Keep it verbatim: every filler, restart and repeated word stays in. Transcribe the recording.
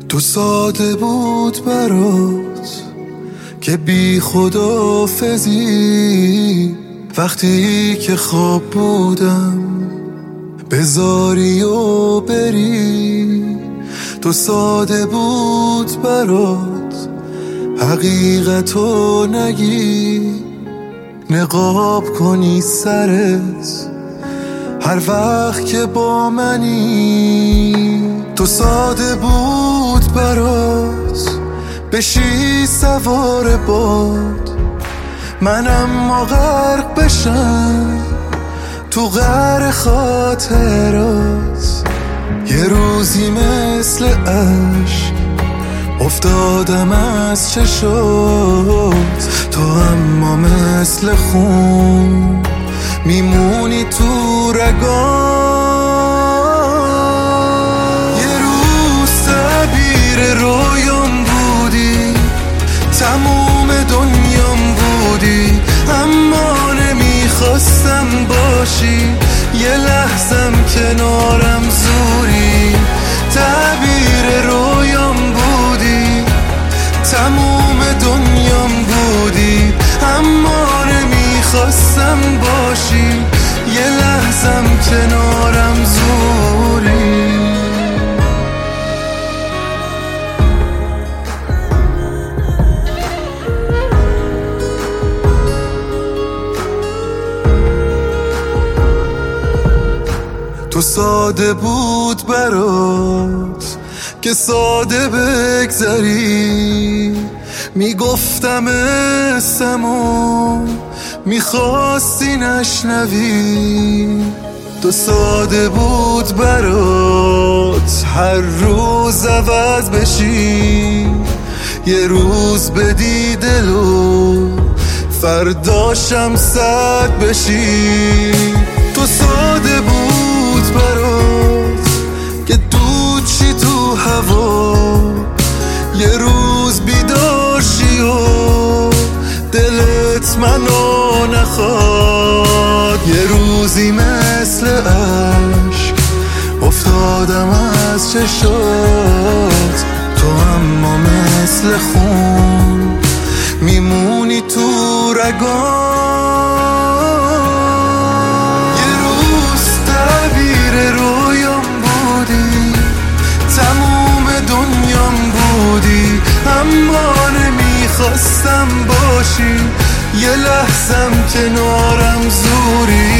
تو ساده بود برات که بی خداحافظی، وقتی که خواب بودم بذاری و بری. تو ساده بود برات حقیقتو نگی، نقاب کنی سرت هر وقت که با منی. تو ساده بود برات بشی سوار باد، من اما غرق بشم تو غر خاطرات. یه روزی مثل عشق افتادم از چشات، تو اما مثل خون میمونی تو رگام. یه روز تعبیر رویام بودی، تموم دنیام بودی، اما نمیخواستم باشی یه لحظم کنارم زوری. تعبیر رویام بودی، تموم دنیام بودی، اما نمیخواستم باشی یه لحظم کنارم زوری. تو ساده بود برات که ساده بگذری، میگفتم اسمو میخواستی نشنوی. تو ساده بود برات هر روز عوض بشی، یه روز بدی دلو فرداشم صد بشی. تو ساده بود برات که دود چی تو هوا، یه روز بیداشی و دلت منو نخواد. یه روزی مثل عشق افتادم از چشات، تو اما مثل خون میمونی تو رگام. یه روز تعبیر رویام بودی، تموم دنیام بودی، اما نمیخواستم باشی یه لحظم کنارم زوری.